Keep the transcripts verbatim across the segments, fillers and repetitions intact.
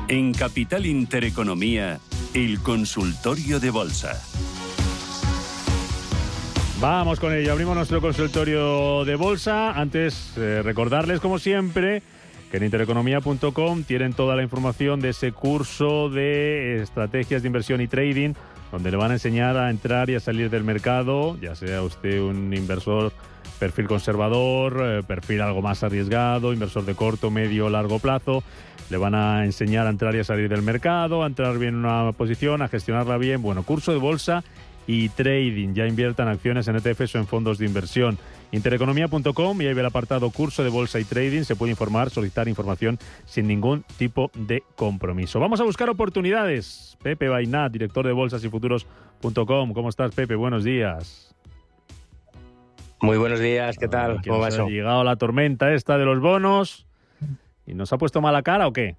En Capital Intereconomía, el consultorio de bolsa. Vamos con ello, abrimos nuestro consultorio de bolsa. Antes, eh, recordarles, como siempre, que en intereconomía punto com tienen toda la información de ese curso de estrategias de inversión y trading, donde le van a enseñar a entrar y a salir del mercado, ya sea usted un inversor perfil conservador, eh, perfil algo más arriesgado, inversor de corto, medio o largo plazo. Le van a enseñar a entrar y a salir del mercado, a entrar bien en una posición, a gestionarla bien. Bueno, curso de bolsa y trading. Ya invierta en acciones, en E T Fs o en fondos de inversión. intereconomía punto com, y ahí ve el apartado curso de bolsa y trading. Se puede informar, solicitar información sin ningún tipo de compromiso. Vamos a buscar oportunidades. Pepe Bainat, director de bolsas y futuros punto com. ¿Cómo estás, Pepe? Buenos días. Muy buenos días, ¿qué tal? ¿Cómo va eso? Ha llegado la tormenta esta de los bonos y nos ha puesto mala cara, ¿o qué?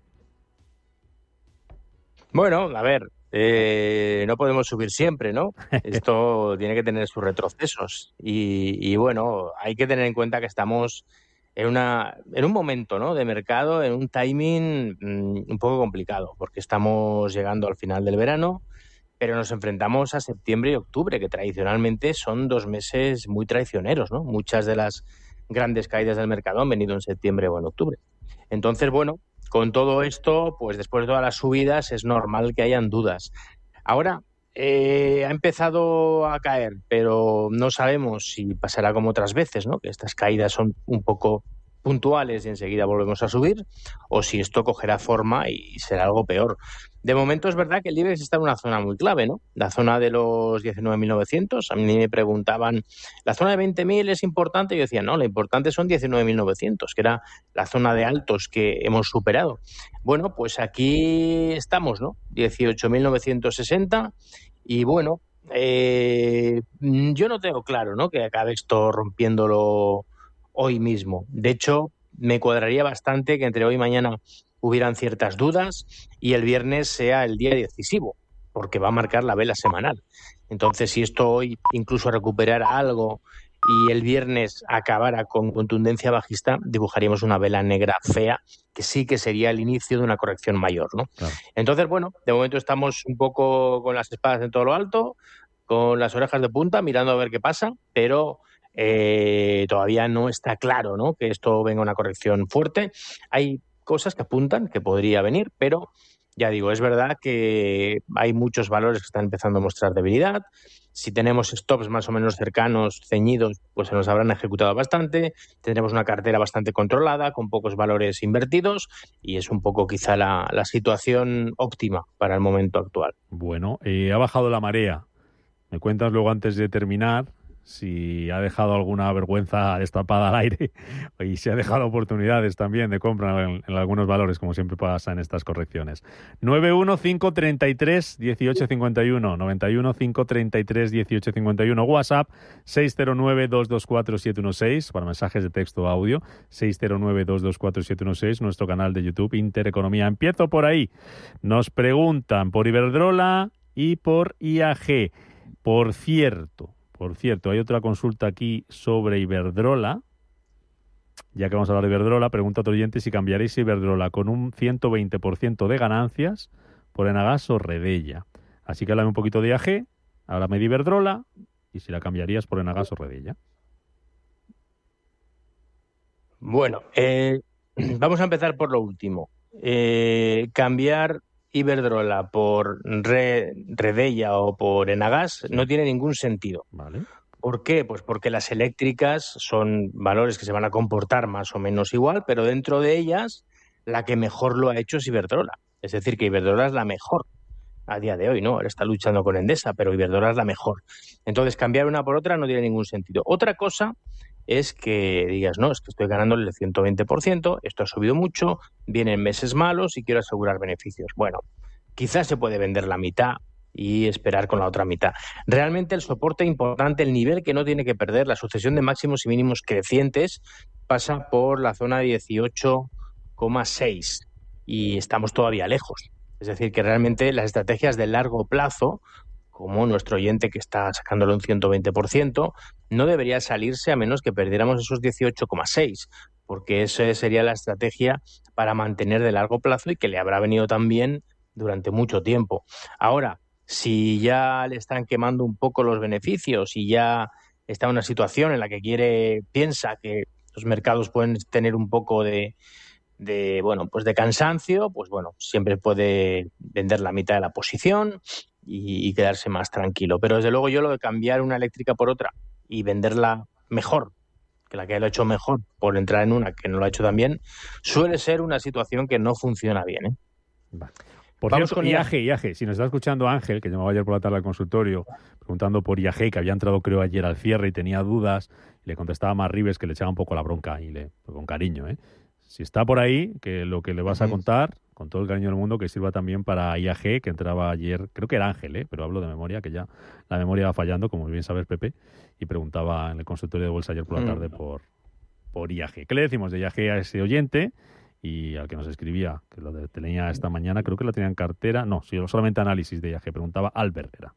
Bueno, a ver, eh, no podemos subir siempre, ¿no? Esto tiene que tener sus retrocesos y, y bueno, hay que tener en cuenta que estamos en una en un momento, ¿no?, de mercado, en un timing mmm, un poco complicado, porque estamos llegando al final del verano, pero nos enfrentamos a septiembre y octubre, que tradicionalmente son dos meses muy traicioneros, ¿no? Muchas de las grandes caídas del mercado han venido en septiembre o en octubre. Entonces, bueno, con todo esto, pues después de todas las subidas es normal que hayan dudas. Ahora eh, ha empezado a caer, pero no sabemos si pasará como otras veces, ¿no?, que estas caídas son un poco puntuales y enseguida volvemos a subir, o si esto cogerá forma y será algo peor. De momento es verdad que el IBEX está en una zona muy clave, ¿no? La zona de los diecinueve mil novecientos. A mí me preguntaban, ¿la zona de veinte mil es importante? Yo decía, no, lo importante son diecinueve mil novecientos, que era la zona de altos que hemos superado. Bueno, pues aquí estamos, ¿no? dieciocho mil novecientos sesenta y bueno, eh, yo no tengo claro, ¿no?, que acabe esto rompiéndolo hoy mismo. De hecho, me cuadraría bastante que entre hoy y mañana hubieran ciertas dudas y el viernes sea el día decisivo, porque va a marcar la vela semanal. Entonces, si esto hoy incluso recuperara algo y el viernes acabara con contundencia bajista, dibujaríamos una vela negra fea, que sí que sería el inicio de una corrección mayor, ¿no? Claro. Entonces, bueno, de momento estamos un poco con las espadas en todo lo alto, con las orejas de punta, mirando a ver qué pasa, pero Eh, todavía no está claro, ¿no?, que esto venga una corrección fuerte. Hay cosas que apuntan que podría venir, pero ya digo, es verdad que hay muchos valores que están empezando a mostrar debilidad. Si tenemos stops más o menos cercanos, ceñidos, pues se nos habrán ejecutado bastante. Tendremos una cartera bastante controlada, con pocos valores invertidos, y es un poco quizá la, la situación óptima para el momento actual. Bueno, eh, ha bajado la marea. Me cuentas luego, antes de terminar, si ha dejado alguna vergüenza destapada al aire y si ha dejado oportunidades también de compra en, en algunos valores, como siempre pasa en estas correcciones. nueve uno cinco tres tres uno ocho cinco uno, nueve uno cinco tres tres uno ocho cinco uno, WhatsApp seis cero nueve dos dos cuatro siete uno seis para mensajes de texto o audio, seis cero nueve dos dos cuatro siete uno seis, nuestro canal de YouTube Intereconomía. Empiezo por ahí. Nos preguntan por Iberdrola y por I A G. Por cierto, Por cierto, hay otra consulta aquí sobre Iberdrola. Ya que vamos a hablar de Iberdrola, pregunta otro oyente si cambiaréis Iberdrola con un ciento veinte por ciento de ganancias por Enagas o Redella. Así que háblame un poquito de I A G, háblame de Iberdrola y si la cambiarías por Enagas o Redella. Bueno, eh, vamos a empezar por lo último. Eh, cambiar Iberdrola por Re, Redella o por Enagas no tiene ningún sentido. Vale. ¿Por qué? Pues porque las eléctricas son valores que se van a comportar más o menos igual, pero dentro de ellas la que mejor lo ha hecho es Iberdrola. Es decir, que Iberdrola es la mejor a día de hoy, ¿no? Ahora está luchando con Endesa, pero Iberdrola es la mejor. Entonces, cambiar una por otra no tiene ningún sentido. Otra cosa es que digas, no, es que estoy ganando el ciento veinte por ciento, esto ha subido mucho, vienen meses malos y quiero asegurar beneficios. Bueno, quizás se puede vender la mitad y esperar con la otra mitad. Realmente el soporte importante, el nivel que no tiene que perder, la sucesión de máximos y mínimos crecientes, pasa por la zona dieciocho coma seis y estamos todavía lejos. Es decir, que realmente las estrategias de largo plazo, como nuestro oyente que está sacándole un ciento veinte por ciento, no debería salirse a menos que perdiéramos esos dieciocho coma seis. porque esa sería la estrategia para mantener de largo plazo y que le habrá venido tan bien durante mucho tiempo. Ahora, si ya le están quemando un poco los beneficios y ya está en una situación en la que quiere, piensa que los mercados pueden tener un poco de, de bueno, pues de cansancio, pues bueno, siempre puede vender la mitad de la posición y, y quedarse más tranquilo. Pero desde luego yo lo de cambiar una eléctrica por otra y venderla mejor que la que lo ha hecho mejor por entrar en una que no lo ha hecho tan bien, suele ser una situación que no funciona bien, ¿eh? Vale. Por Vamos cierto, con I A G, I A G, si nos está escuchando Ángel, que llamaba ayer por la tarde al consultorio, preguntando por I A G, que había entrado creo ayer al cierre y tenía dudas, y le contestaba más Rives que le echaba un poco la bronca, y le con cariño, ¿eh? Si está por ahí, que lo que le vas a contar, con todo el cariño del mundo, que sirva también para I A G, que entraba ayer, creo que era Ángel, ¿eh? Pero hablo de memoria, que ya la memoria va fallando, como bien sabes, Pepe, y preguntaba en el consultorio de bolsa ayer por la tarde por, por I A G. ¿Qué le decimos de I A G a ese oyente? Y al que nos escribía, que lo de, tenía esta mañana, creo que lo tenía en cartera, no, solamente análisis de I A G, preguntaba Albert, era.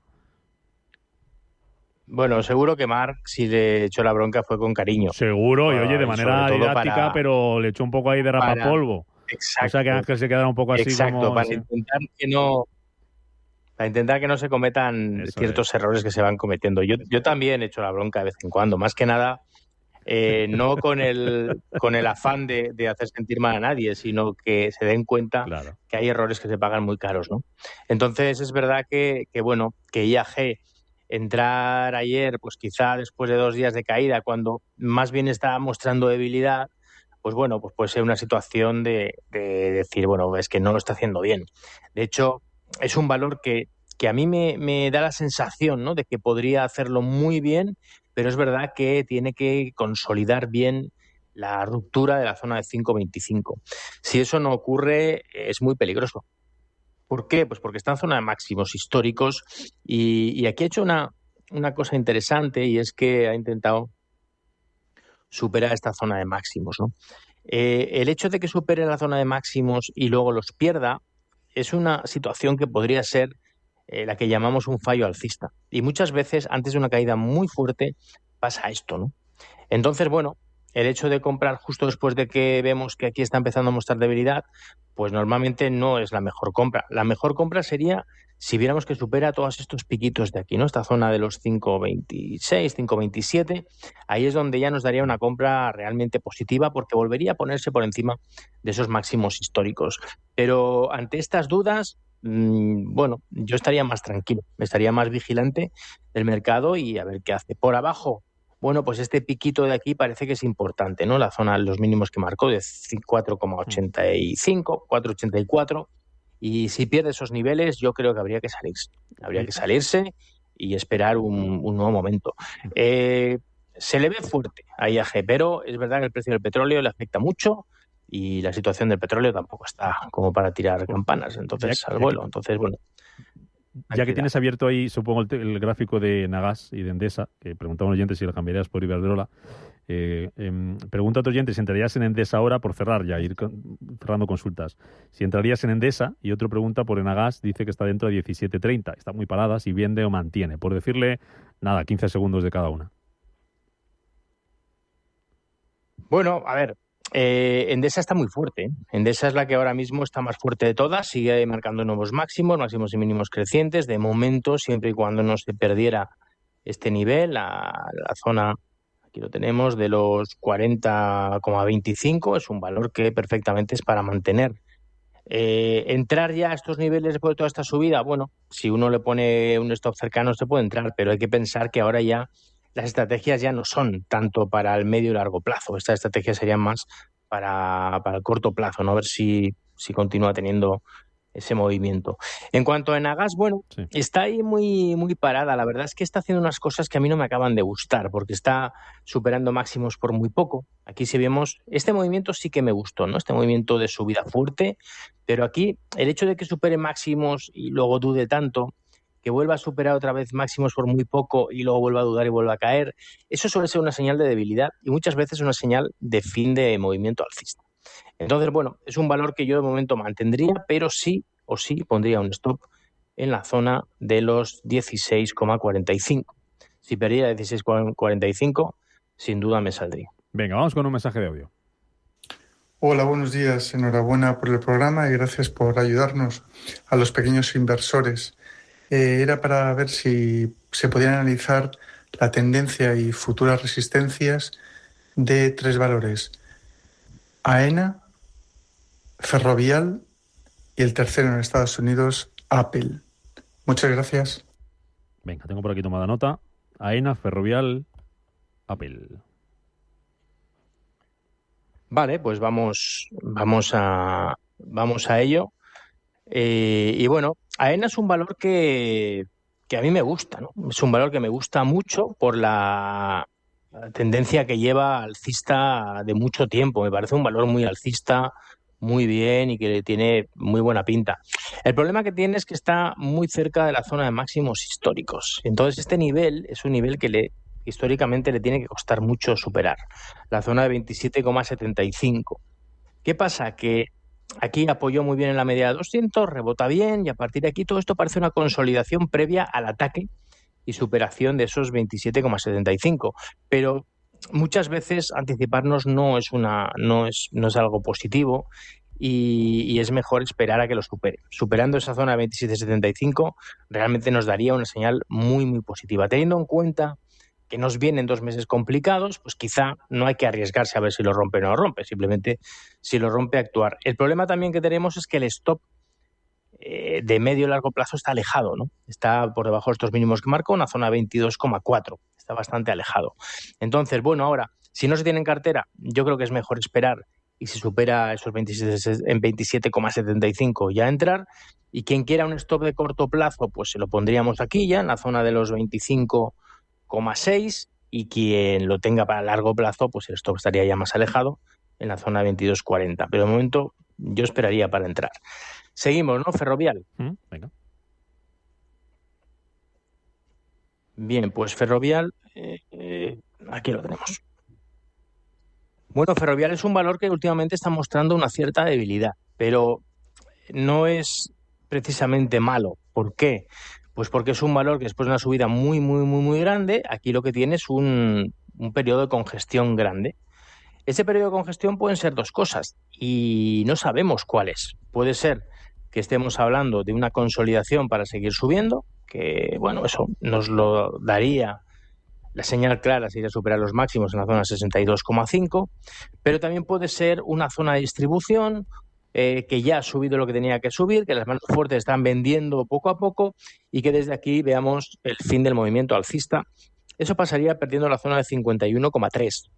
Bueno, seguro que Marc, si le echó la bronca, fue con cariño. Seguro, y oye, de uh, manera didáctica, para, pero le echó un poco ahí de rapapolvo. Exacto. O sea que Ángel se quedara un poco así exacto, como... para ese... intentar que no... Para intentar que no se cometan Eso ciertos es. errores que se van cometiendo. Yo, yo también he hecho la bronca de vez en cuando, más que nada, eh, no con el, con el afán de, de hacer sentir mal a nadie, sino que se den cuenta claro. que hay errores que se pagan muy caros, ¿no? Entonces es verdad que, que bueno, que I A G entrar ayer, pues quizá después de dos días de caída, cuando más bien está mostrando debilidad, pues bueno, pues puede ser una situación de, de decir, bueno, es que no lo está haciendo bien. De hecho, es un valor que, que a mí me, me da la sensación, ¿no?, de que podría hacerlo muy bien, pero es verdad que tiene que consolidar bien la ruptura de la zona de cinco veinticinco. Si eso no ocurre, es muy peligroso. ¿Por qué? Pues porque está en zona de máximos históricos y, y aquí ha hecho una, una cosa interesante, y es que ha intentado superar esta zona de máximos, ¿no? Eh, el hecho de que supere la zona de máximos y luego los pierda es una situación que podría ser eh, la que llamamos un fallo alcista. Y muchas veces, antes de una caída muy fuerte, pasa esto, ¿no? Entonces, bueno, el hecho de comprar justo después de que vemos que aquí está empezando a mostrar debilidad, pues normalmente no es la mejor compra. La mejor compra sería si viéramos que supera todos estos piquitos de aquí, ¿no? Esta zona de los cinco veintiséis, cinco veintisiete, ahí es donde ya nos daría una compra realmente positiva, porque volvería a ponerse por encima de esos máximos históricos. Pero ante estas dudas, mmm, bueno, yo estaría más tranquilo, estaría más vigilante del mercado y a ver qué hace. Por abajo, bueno, pues este piquito de aquí parece que es importante, ¿no? La zona, los mínimos que marcó de cuatro coma ochenta y cinco, cuatro coma ochenta y cuatro. Y si pierde esos niveles, yo creo que habría que salirse. Habría que salirse y esperar un, un nuevo momento. Eh, se le ve fuerte a I A G, pero es verdad que el precio del petróleo le afecta mucho y la situación del petróleo tampoco está como para tirar campanas, entonces al vuelo. Entonces, bueno. Ya que tienes abierto ahí, supongo, el, el gráfico de Nagas y de Endesa, que preguntaba un oyente si lo cambiarías por Iberdrola, eh, eh, pregunta a otro oyente si entrarías en Endesa ahora, por cerrar ya, ir con, cerrando consultas. Si entrarías en Endesa, y otro pregunta por Enagas, dice que está dentro de diecisiete treinta, está muy parada, si vende o mantiene. Por decirle, nada, quince segundos de cada una. Bueno, a ver, Eh, Endesa está muy fuerte, ¿eh? Endesa es la que ahora mismo está más fuerte de todas, sigue marcando nuevos máximos, máximos y mínimos crecientes, de momento, siempre y cuando no se perdiera este nivel, la, la zona, aquí lo tenemos, de los cuarenta coma veinticinco, es un valor que perfectamente es para mantener. Eh, entrar ya a estos niveles después de toda esta subida, bueno, si uno le pone un stop cercano se puede entrar, pero hay que pensar que ahora ya las estrategias ya no son tanto para el medio y largo plazo. Estas estrategias serían más para, para el corto plazo, ¿no? A ver si, si continúa teniendo ese movimiento. En cuanto a Enagas, bueno, sí. está ahí muy, muy parada. La verdad es que está haciendo unas cosas que a mí no me acaban de gustar, porque está superando máximos por muy poco. Aquí si vemos, este movimiento sí que me gustó, ¿no? Este movimiento de subida fuerte, pero aquí el hecho de que supere máximos y luego dude tanto, que vuelva a superar otra vez máximos por muy poco y luego vuelva a dudar y vuelva a caer, eso suele ser una señal de debilidad y muchas veces una señal de fin de movimiento alcista. Entonces, bueno, es un valor que yo de momento mantendría, pero sí o sí pondría un stop en la zona de los dieciséis coma cuarenta y cinco. Si perdiera dieciséis coma cuarenta y cinco, sin duda me saldría. Venga, vamos con un mensaje de audio. Hola, buenos días. Enhorabuena por el programa y gracias por ayudarnos a los pequeños inversores. Eh, era para ver si se podían analizar la tendencia y futuras resistencias de tres valores: AENA, Ferrovial y el tercero en Estados Unidos, Apple. Muchas gracias. Venga, tengo por aquí tomada nota. AENA, Ferrovial, Apple. Vale, pues vamos, vamos a, vamos a ello. Eh, y bueno, AENA es un valor que, que a mí me gusta, ¿no? Es un valor que me gusta mucho por la, la tendencia que lleva alcista de mucho tiempo. Me parece un valor muy alcista, muy bien y que tiene muy buena pinta. El problema que tiene es que está muy cerca de la zona de máximos históricos. Entonces, este nivel es un nivel que le históricamente le tiene que costar mucho superar, la zona de veintisiete coma setenta y cinco. ¿Qué pasa? Que aquí apoyó muy bien en la media de doscientos, rebota bien y a partir de aquí todo esto parece una consolidación previa al ataque y superación de esos veintisiete coma setenta y cinco. Pero muchas veces anticiparnos no es, una, no es, no es algo positivo y, y es mejor esperar a que lo supere. Superando esa zona de veintisiete coma setenta y cinco realmente nos daría una señal muy, muy positiva. Teniendo en cuenta que nos vienen dos meses complicados, pues quizá no hay que arriesgarse a ver si lo rompe o no lo rompe, simplemente si lo rompe actuar. El problema también que tenemos es que el stop eh, de medio y largo plazo está alejado, ¿no? Está por debajo de estos mínimos que marca, una zona veintidós coma cuatro, está bastante alejado. Entonces, bueno, ahora, si no se tiene en cartera, yo creo que es mejor esperar y si supera esos veintisiete, en veintisiete coma setenta y cinco ya entrar. Y quien quiera un stop de corto plazo, pues se lo pondríamos aquí ya en la zona de los veinticinco coma seis y quien lo tenga para largo plazo, pues el stop estaría ya más alejado en la zona veintidós cuarenta. Pero de momento yo esperaría para entrar. Seguimos, ¿no? Ferrovial. Mm, venga. Bien, pues Ferrovial, eh, eh, aquí lo tenemos. Bueno, Ferrovial es un valor que últimamente está mostrando una cierta debilidad, pero no es precisamente malo. ¿Por qué? Pues porque es un valor que después de una subida muy, muy, muy, muy grande, aquí lo que tiene es un, un periodo de congestión grande. Ese periodo de congestión pueden ser dos cosas y no sabemos cuáles. Puede ser que estemos hablando de una consolidación para seguir subiendo, que bueno, eso nos lo daría la señal clara, sería superar los máximos en la zona sesenta y dos coma cinco, pero también puede ser una zona de distribución eh, que ya ha subido lo que tenía que subir, que las manos fuertes están vendiendo poco a poco y que desde aquí veamos el fin del movimiento alcista. Eso pasaría perdiendo la zona de cincuenta y uno coma tres.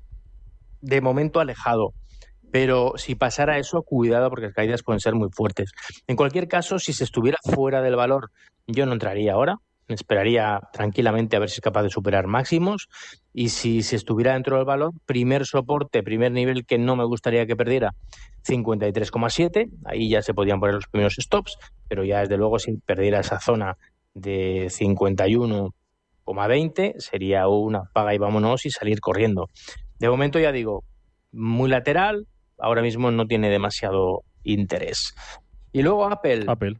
De momento alejado, pero si pasara eso, cuidado porque las caídas pueden ser muy fuertes. En cualquier caso, si se estuviera fuera del valor, yo no entraría ahora, esperaría tranquilamente a ver si es capaz de superar máximos y si se estuviera dentro del valor, primer soporte, primer nivel que no me gustaría que perdiera, cincuenta y tres coma siete, ahí ya se podían poner los primeros stops, pero ya desde luego si perdiera esa zona de cincuenta y uno coma veinte sería una paga y vámonos y salir corriendo. De momento ya digo, muy lateral, ahora mismo no tiene demasiado interés. Y luego Apple. Apple.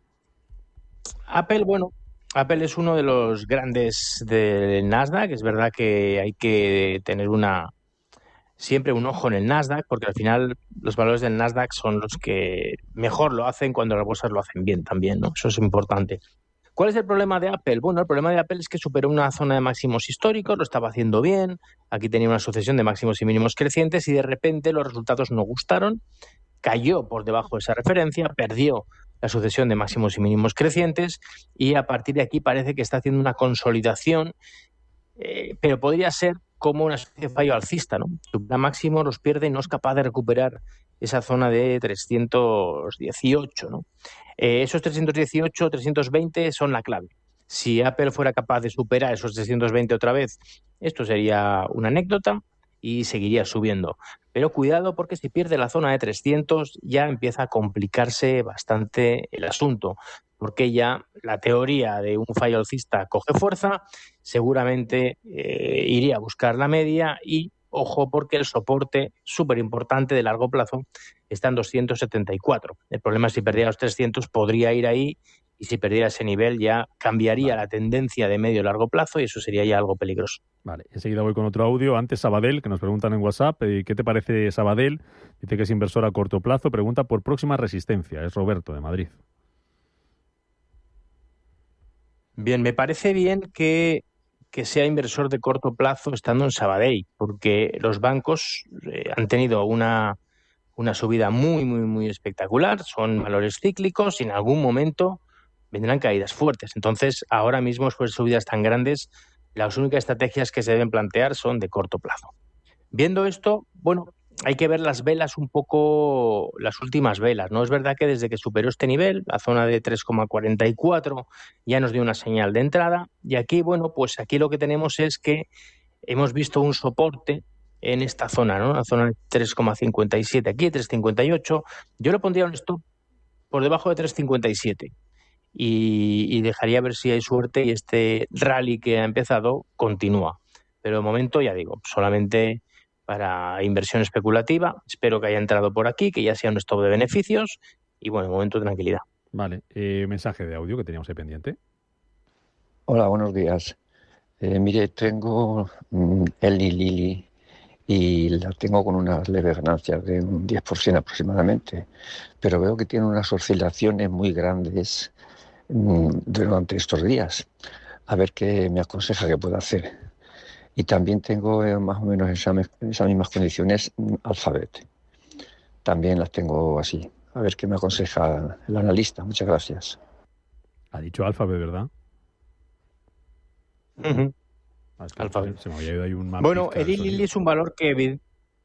Apple, bueno, Apple es uno de los grandes del Nasdaq. Es verdad que hay que tener una siempre un ojo en el Nasdaq, porque al final los valores del Nasdaq son los que mejor lo hacen cuando las bolsas lo hacen bien también, ¿no? Eso es importante. ¿Cuál es el problema de Apple? Bueno, el problema de Apple es que superó una zona de máximos históricos, lo estaba haciendo bien, aquí tenía una sucesión de máximos y mínimos crecientes y de repente los resultados no gustaron, cayó por debajo de esa referencia, perdió la sucesión de máximos y mínimos crecientes y a partir de aquí parece que está haciendo una consolidación, eh, pero podría ser como una especie de fallo alcista, ¿no? Supera máximo, los pierde y no es capaz de recuperar esa zona de trescientos dieciocho, ¿no? Eh, esos trescientos dieciocho, trescientos veinte son la clave. Si Apple fuera capaz de superar esos trescientos veinte otra vez, esto sería una anécdota y seguiría subiendo. Pero cuidado porque si pierde la zona de trescientos ya empieza a complicarse bastante el asunto, porque ya la teoría de un fallo alcista coge fuerza, seguramente eh, iría a buscar la media y ojo porque el soporte súper importante de largo plazo está en doscientos setenta y cuatro. El problema es si perdiera los trescientos podría ir ahí y si perdiera ese nivel ya cambiaría vale. la tendencia de medio y largo plazo y eso sería ya algo peligroso. Vale, enseguida voy con otro audio. Antes Sabadell, que nos preguntan en WhatsApp, eh, ¿qué te parece Sabadell? Dice que es inversor a corto plazo, pregunta por próxima resistencia. Es Roberto, de Madrid. Bien, me parece bien que, que sea inversor de corto plazo estando en Sabadell, porque los bancos eh, han tenido una, una subida muy, muy, muy espectacular, son valores cíclicos y en algún momento vendrán caídas fuertes. Entonces, ahora mismo, después de subidas tan grandes, las únicas estrategias que se deben plantear son de corto plazo. Viendo esto, bueno, hay que ver las velas un poco, las últimas velas, ¿no? Es verdad que desde que superó este nivel, la zona de tres coma cuarenta y cuatro, ya nos dio una señal de entrada. Y aquí, bueno, pues aquí lo que tenemos es que hemos visto un soporte en esta zona, ¿no? La zona de tres coma cincuenta y siete aquí, tres coma cincuenta y ocho. Yo le pondría un stop por debajo de tres coma cincuenta y siete y, y dejaría ver si hay suerte y este rally que ha empezado continúa. Pero de momento, ya digo, solamente para inversión especulativa. Espero que haya entrado por aquí, que ya sea un stop de beneficios y, bueno, de momento tranquilidad. Vale, eh, mensaje de audio que teníamos ahí pendiente. Hola, buenos días. Eh, mire, tengo mm, Eli Lilly y la tengo con unas leves ganancias de un diez por ciento aproximadamente, pero veo que tiene unas oscilaciones muy grandes mm, durante estos días. A ver qué me aconseja que pueda hacer. Y también tengo eh, más o menos en esas, en esas mismas condiciones mm, Alphabet. También las tengo así. A ver qué me aconseja el analista. Muchas gracias. Ha dicho Alphabet, ¿verdad? Uh-huh. Ah, es que Alphabet. Se me había ido ahí un mapa. Bueno, el Lilly es un valor que...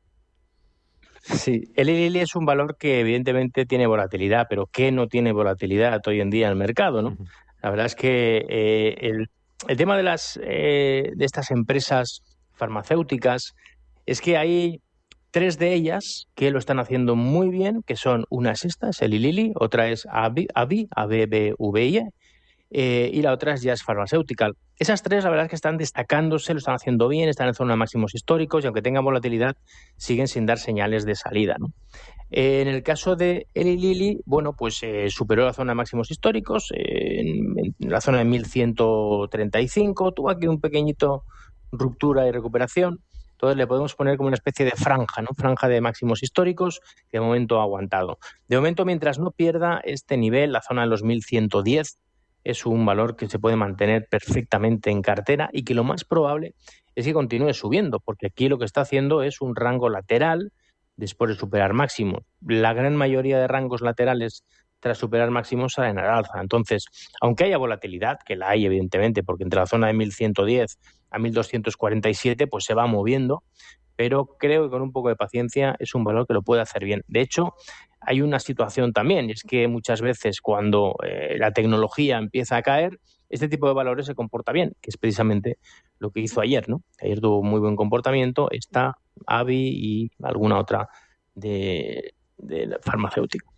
Sí, el Lilly es un valor que evidentemente tiene volatilidad, pero ¿qué no tiene volatilidad hoy en día en el mercado, no? Uh-huh. La verdad es que eh, el, el tema de las eh, de estas empresas farmacéuticas es que hay tres de ellas que lo están haciendo muy bien, que son una es esta, es el Lilly, otra es AbbVie, A B B V I, eh, y la otra es Jazz Pharmaceutical. Esas tres, la verdad es que están destacándose, lo están haciendo bien, están en zona de máximos históricos y aunque tengan volatilidad, siguen sin dar señales de salida, ¿no? Eh, en el caso de Eli Lilly, bueno, pues eh, superó la zona de máximos históricos, eh, en, en la zona de mil ciento treinta y cinco, tuvo aquí un pequeñito ruptura y recuperación. Entonces le podemos poner como una especie de franja, ¿no? Franja de máximos históricos que de momento ha aguantado. De momento, mientras no pierda este nivel, la zona de los mil ciento diez, es un valor que se puede mantener perfectamente en cartera y que lo más probable es que continúe subiendo, porque aquí lo que está haciendo es un rango lateral después de superar máximos. La gran mayoría de rangos laterales tras superar máximos salen al alza. Entonces, aunque haya volatilidad, que la hay evidentemente, porque entre la zona de mil ciento diez a mil doscientos cuarenta y siete pues se va moviendo, pero creo que con un poco de paciencia es un valor que lo puede hacer bien. De hecho, hay una situación también, y es que muchas veces cuando eh, la tecnología empieza a caer, este tipo de valores se comporta bien, que es precisamente lo que hizo ayer, ¿no? Ayer tuvo muy buen comportamiento, esta AbbVie y alguna otra de, de farmacéutico.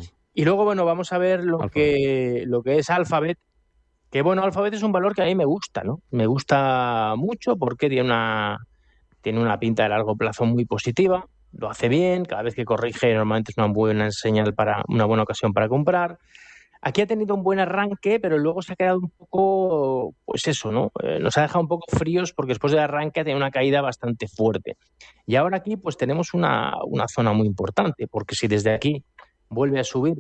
Y luego, bueno, vamos a ver lo que, lo que es Alphabet, que bueno, Alphabet es un valor que a mí me gusta, ¿no? Me gusta mucho porque tiene una, tiene una pinta de largo plazo muy positiva, lo hace bien, cada vez que corrige normalmente es una buena señal para una buena ocasión para comprar. Aquí ha tenido un buen arranque, pero luego se ha quedado un poco, pues eso, ¿no? Eh, nos ha dejado un poco fríos porque después del arranque ha tenido una caída bastante fuerte. Y ahora aquí pues tenemos una, una zona muy importante, porque si desde aquí vuelve a subir,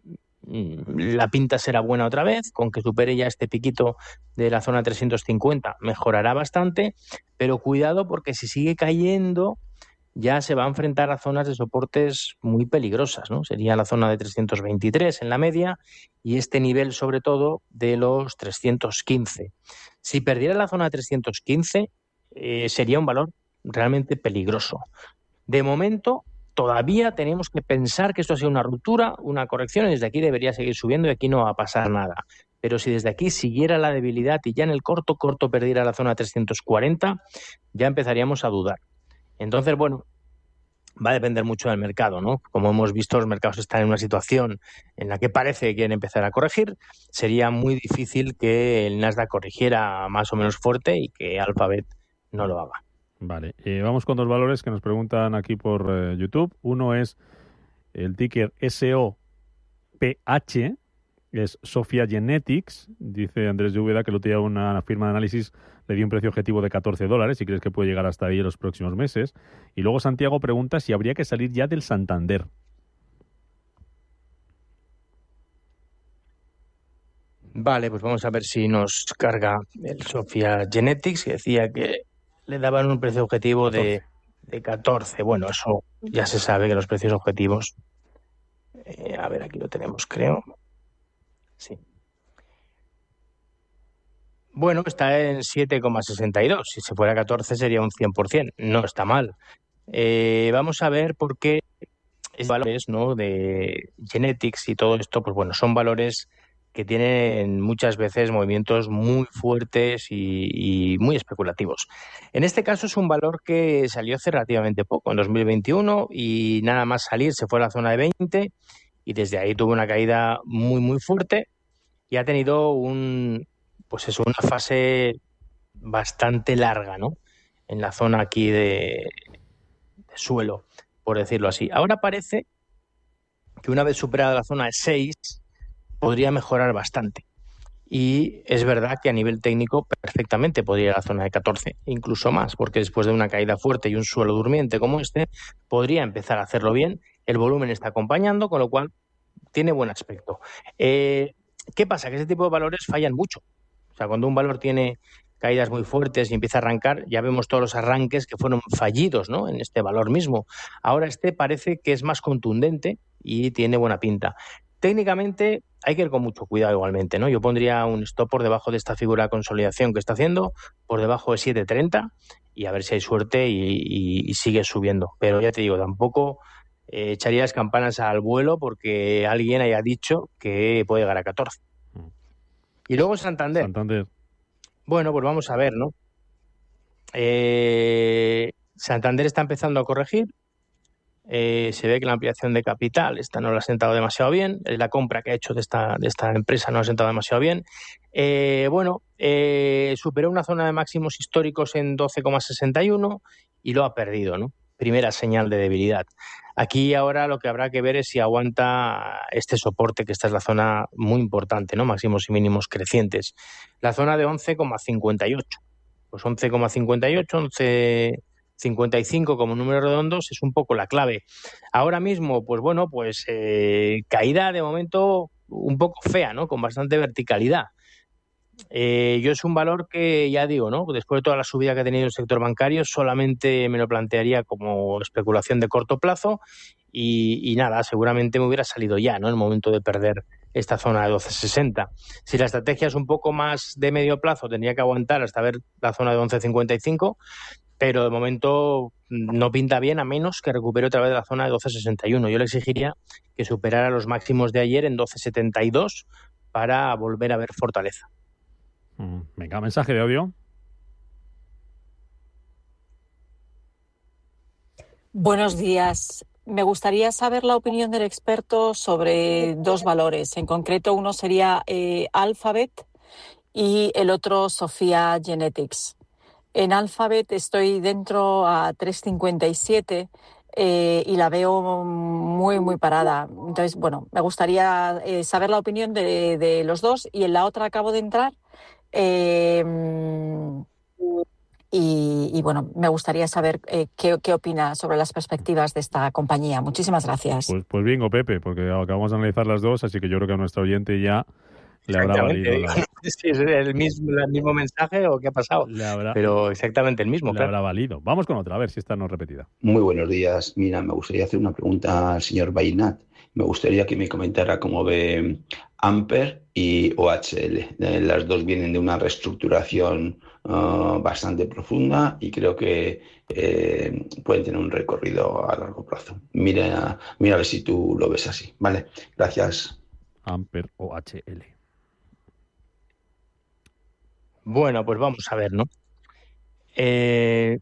la pinta será buena otra vez, con que supere ya este piquito de la zona trescientos cincuenta mejorará bastante, pero cuidado porque si sigue cayendo ya se va a enfrentar a zonas de soportes muy peligrosas, ¿no? Sería la zona de trescientos veintitrés en la media y este nivel sobre todo de los trescientos quince. Si perdiera la zona de trescientos quince eh, sería un valor realmente peligroso. De momento todavía tenemos que pensar que esto ha sido una ruptura, una corrección, y desde aquí debería seguir subiendo y aquí no va a pasar nada. Pero si desde aquí siguiera la debilidad y ya en el corto, corto perdiera la zona trescientos cuarenta, ya empezaríamos a dudar. Entonces, bueno, va a depender mucho del mercado, ¿no? Como hemos visto, los mercados están en una situación en la que parece que quieren empezar a corregir. Sería muy difícil que el Nasdaq corrigiera más o menos fuerte y que Alphabet no lo haga. Vale, eh, vamos con dos valores que nos preguntan aquí por eh, YouTube. Uno es el ticker S O P H, es Sofia Genetics. Dice Andrés Llúveda que lo tenía una firma de análisis, le dio un precio objetivo de catorce dólares y crees que puede llegar hasta ahí en los próximos meses. Y luego Santiago pregunta si habría que salir ya del Santander. Vale, pues vamos a ver si nos carga el Sofia Genetics, que decía que le daban un precio objetivo de, de catorce. Bueno, eso ya se sabe que los precios objetivos... Eh, a ver, aquí lo tenemos, creo. Sí. Bueno, está en siete coma sesenta y dos. Si se fuera a catorce sería un cien por ciento. No está mal. Eh, vamos a ver por qué estos valores, ¿no?, de Genetics y todo esto, pues bueno, son valores que tienen muchas veces movimientos muy fuertes y, y muy especulativos. En este caso es un valor que salió hace relativamente poco, en dos mil veintiuno, y nada más salir se fue a la zona de veinte y desde ahí tuvo una caída muy, muy fuerte y ha tenido un, pues es una fase bastante larga, ¿no?, en la zona aquí de, de suelo, por decirlo así. Ahora parece que una vez superada la zona de seis podría mejorar bastante. Y es verdad que a nivel técnico perfectamente podría ir a la zona de catorce, incluso más, porque después de una caída fuerte y un suelo durmiente como este, podría empezar a hacerlo bien. El volumen está acompañando, con lo cual tiene buen aspecto. Eh, ¿Qué pasa? Que ese tipo de valores fallan mucho. O sea, cuando un valor tiene caídas muy fuertes y empieza a arrancar, ya vemos todos los arranques que fueron fallidos, ¿no?, en este valor mismo. Ahora este parece que es más contundente y tiene buena pinta. Técnicamente hay que ir con mucho cuidado igualmente, ¿no? Yo pondría un stop por debajo de esta figura de consolidación que está haciendo, por debajo de siete treinta, y a ver si hay suerte y, y, y sigue subiendo. Pero ya te digo, tampoco eh, echaría las campanas al vuelo porque alguien haya dicho que puede llegar a catorce. Y luego Santander. Santander. Bueno, pues vamos a ver, ¿no? Eh, Santander está empezando a corregir. Eh, se ve que la ampliación de capital esta no la ha sentado demasiado bien, la compra que ha hecho de esta, de esta empresa no la ha sentado demasiado bien. Eh, bueno, eh, superó una zona de máximos históricos en doce coma sesenta y uno y lo ha perdido, ¿no? Primera señal de debilidad. Aquí ahora lo que habrá que ver es si aguanta este soporte, que esta es la zona muy importante, ¿no? Máximos y mínimos crecientes. La zona de once coma cincuenta y ocho. Pues once coma cincuenta y ocho, once cincuenta y cinco como números redondos es un poco la clave. Ahora mismo, pues bueno, pues eh, caída de momento un poco fea, ¿no?, con bastante verticalidad. Eh, yo es un valor que ya digo, ¿no?, después de toda la subida que ha tenido el sector bancario, solamente me lo plantearía como especulación de corto plazo y, y nada, seguramente me hubiera salido ya, ¿no?, en el momento de perder esta zona de doce sesenta. Si la estrategia es un poco más de medio plazo, tendría que aguantar hasta ver la zona de once cincuenta y cinco, pero de momento no pinta bien, a menos que recupere otra vez la zona de doce sesenta y uno. Yo le exigiría que superara los máximos de ayer en doce setenta y dos para volver a ver fortaleza. Venga, mensaje de audio. Buenos días. Me gustaría saber la opinión del experto sobre dos valores. En concreto, uno sería eh, Alphabet y el otro Sofia Genetics. En Alphabet estoy dentro a tres cincuenta y siete eh, y la veo muy, muy parada. Entonces, bueno, me gustaría eh, saber la opinión de, de los dos. Y en la otra acabo de entrar eh, y, y, bueno, me gustaría saber eh, qué, qué opina sobre las perspectivas de esta compañía. Muchísimas gracias. Pues, pues bingo, Pepe, porque acabamos de analizar las dos, así que yo creo que a nuestro oyente ya le habrá valido. La... Sí, es el mismo, el mismo mensaje o qué ha pasado, le habrá, pero exactamente el mismo. Le claro. habrá valido. Vamos con otra, a ver si esta no es repetida. Muy buenos días. Mira, me gustaría hacer una pregunta al señor Bayinat. Me gustaría que me comentara cómo ve Amper y O H L. Las dos vienen de una reestructuración uh, bastante profunda y creo que eh, pueden tener un recorrido a largo plazo. Mira, mira a ver si tú lo ves así. Vale, gracias. Amper O H L. Bueno, pues vamos a ver, ¿no? Eh,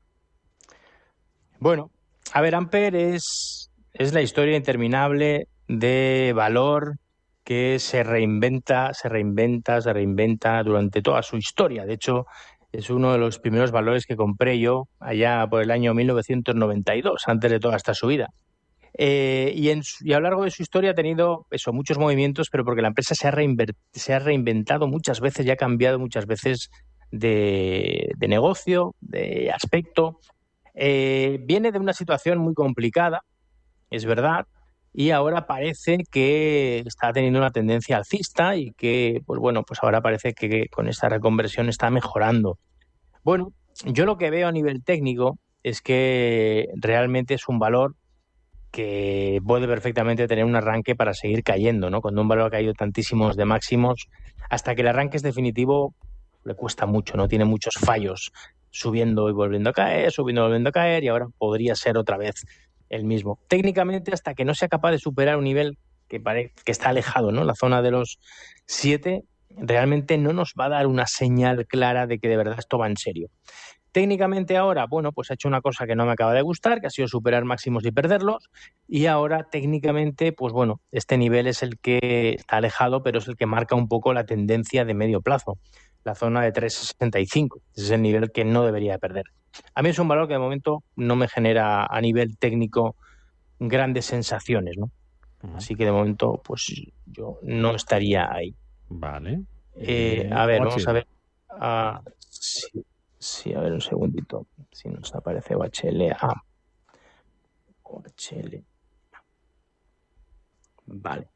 bueno, a ver, Amper es, es la historia interminable de valor que se reinventa, se reinventa, se reinventa durante toda su historia. De hecho, es uno de los primeros valores que compré yo allá por el año mil novecientos noventa y dos, antes de toda esta subida. Eh, y, en su, y a lo largo de su historia ha tenido eso, muchos movimientos, pero porque la empresa se ha, reinver, se ha reinventado muchas veces y ha cambiado muchas veces de, de negocio, de aspecto. Eh, viene de una situación muy complicada, es verdad, y ahora parece que está teniendo una tendencia alcista y que, pues bueno, pues ahora parece que con esta reconversión está mejorando. Bueno, yo lo que veo a nivel técnico es que realmente es un valor que puede perfectamente tener un arranque para seguir cayendo, ¿no? Cuando un valor ha caído tantísimos de máximos, hasta que el arranque es definitivo, le cuesta mucho, ¿no? Tiene muchos fallos, subiendo y volviendo a caer, subiendo y volviendo a caer, y ahora podría ser otra vez el mismo. Técnicamente, hasta que no sea capaz de superar un nivel que, pare, que está alejado, ¿no? La zona de los siete, realmente no nos va a dar una señal clara de que de verdad esto va en serio. Técnicamente ahora, bueno, pues ha hecho una cosa que no me acaba de gustar, que ha sido superar máximos y perderlos, y ahora técnicamente, pues bueno, este nivel es el que está alejado, pero es el que marca un poco la tendencia de medio plazo, la zona de tres sesenta y cinco, ese es el nivel que no debería de perder. A mí es un valor que de momento no me genera a nivel técnico grandes sensaciones, ¿no? Uh-huh. Así que de momento, pues yo no estaría ahí. Vale. Eh, a ver, vamos a ver. Uh, sí. Sí, a ver un segundito, si nos aparece O H L. Ah, O H L. Vale.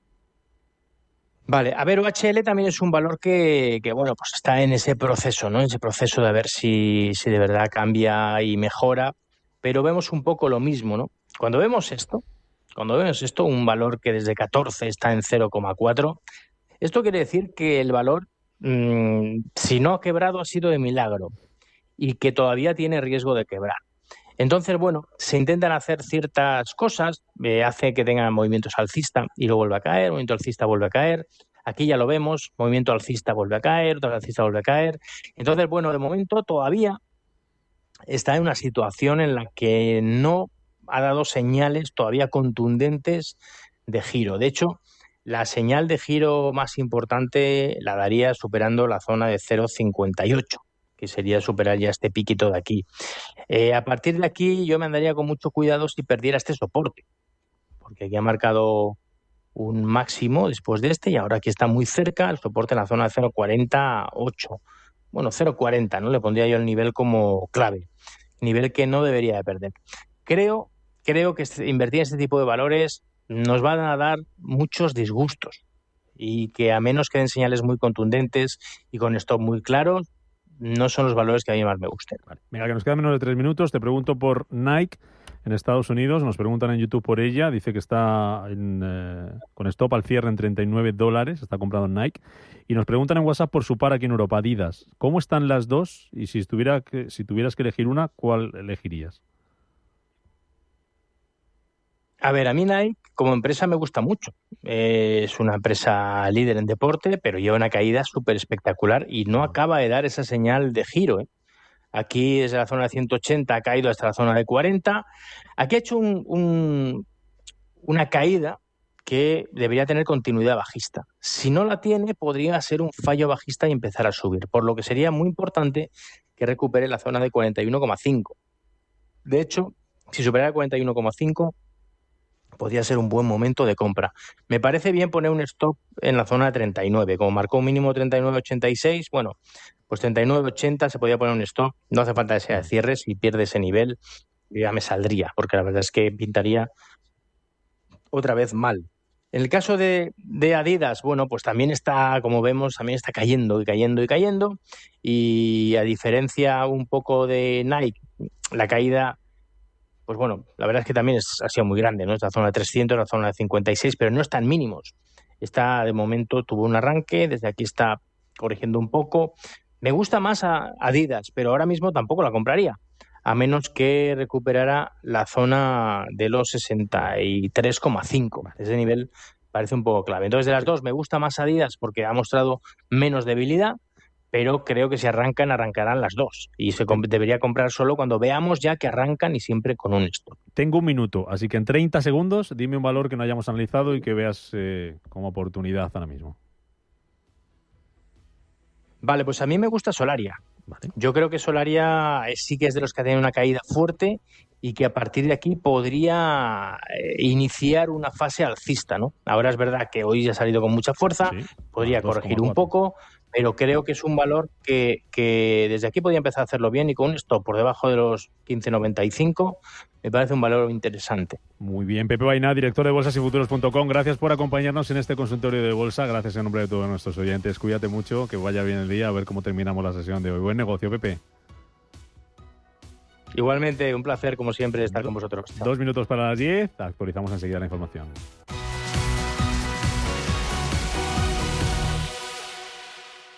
Vale, a ver, O H L también es un valor que, que, bueno, pues está en ese proceso, ¿no? En ese proceso de ver si, si de verdad cambia y mejora, pero vemos un poco lo mismo, ¿no? Cuando vemos esto, cuando vemos esto, un valor que desde catorce está en cero coma cuatro, esto quiere decir que el valor, mmm, si no ha quebrado, ha sido de milagro, y que todavía tiene riesgo de quebrar. Entonces, bueno, se intentan hacer ciertas cosas, eh, hace que tenga movimientos alcista y luego vuelve a caer, movimiento alcista vuelve a caer, aquí ya lo vemos, movimiento alcista vuelve a caer, otro alcista vuelve a caer. Entonces, bueno, de momento todavía está en una situación en la que no ha dado señales todavía contundentes de giro. De hecho, la señal de giro más importante la daría superando la zona de cero coma cincuenta y ocho. Que sería superar ya este piquito de aquí. Eh, a partir de aquí yo me andaría con mucho cuidado si perdiera este soporte, porque aquí ha marcado un máximo después de este y ahora aquí está muy cerca, el soporte en la zona de cero coma cuarenta y ocho. Bueno, cero coma cuarenta, ¿no? Le pondría yo el nivel como clave, nivel que no debería de perder. Creo, creo que invertir en este tipo de valores nos van a dar muchos disgustos y que a menos que den señales muy contundentes y con stop muy claros, no son los valores que a mí más me gustan. Vale. Venga, que nos quedan menos de tres minutos. Te pregunto por Nike en Estados Unidos. Nos preguntan en YouTube por ella. Dice que está en, eh, con stop al cierre en treinta y nueve dólares. Está comprado en Nike. Y nos preguntan en WhatsApp por su par aquí en Europa, Adidas. ¿Cómo están las dos? Y si, estuviera que, si tuvieras que elegir una, ¿cuál elegirías? A ver, a mí Nike como empresa me gusta mucho. Eh, es una empresa líder en deporte, pero lleva una caída súper espectacular y no acaba de dar esa señal de giro, ¿eh? Aquí desde la zona de ciento ochenta ha caído hasta la zona de cuarenta. Aquí ha hecho un, un, una caída que debería tener continuidad bajista. Si no la tiene, podría ser un fallo bajista y empezar a subir, por lo que sería muy importante que recupere la zona de cuarenta y uno coma cinco. De hecho, si superara cuarenta y uno coma cinco, podría ser un buen momento de compra. Me parece bien poner un stop en la zona de treinta y nueve, como marcó un mínimo treinta y nueve ochenta y seis, bueno, pues treinta y nueve ochenta se podía poner un stop, no hace falta que sea de cierre, si pierde ese nivel ya me saldría, porque la verdad es que pintaría otra vez mal. En el caso de, de Adidas, bueno, pues también está, como vemos, también está cayendo y cayendo y cayendo, y a diferencia un poco de Nike, la caída, pues bueno, la verdad es que también es, ha sido muy grande, ¿no? Es la zona de trescientos, la zona de cincuenta y seis, pero no están mínimos. Está, de momento, tuvo un arranque, desde aquí está corrigiendo un poco. Me gusta más a Adidas, pero ahora mismo tampoco la compraría, a menos que recuperara la zona de los sesenta y tres coma cinco. Ese nivel parece un poco clave. Entonces, de las dos, me gusta más Adidas porque ha mostrado menos debilidad, pero creo que si arrancan, arrancarán las dos. Y se comp- debería comprar solo cuando veamos ya que arrancan y siempre con un stop. Tengo un minuto, así que en treinta segundos dime un valor que no hayamos analizado y que veas eh, como oportunidad ahora mismo. Vale, pues a mí me gusta Solaria. Vale. Yo creo que Solaria sí que es de los que tienen una caída fuerte y que a partir de aquí podría iniciar una fase alcista, ¿no? Ahora es verdad que hoy ya ha salido con mucha fuerza, sí, podría corregir un poco, pero creo que es un valor que, que desde aquí podría empezar a hacerlo bien, y con un stop por debajo de los quince noventa y cinco me parece un valor interesante. Muy bien, Pepe Bainat, director de bolsas y futuros punto com, gracias por acompañarnos en este consultorio de bolsa, gracias en nombre de todos nuestros oyentes, cuídate mucho, que vaya bien el día, a ver cómo terminamos la sesión de hoy. Buen negocio, Pepe. Igualmente, un placer, como siempre, estar con vosotros. Chao. Dos minutos para las diez, actualizamos enseguida la información.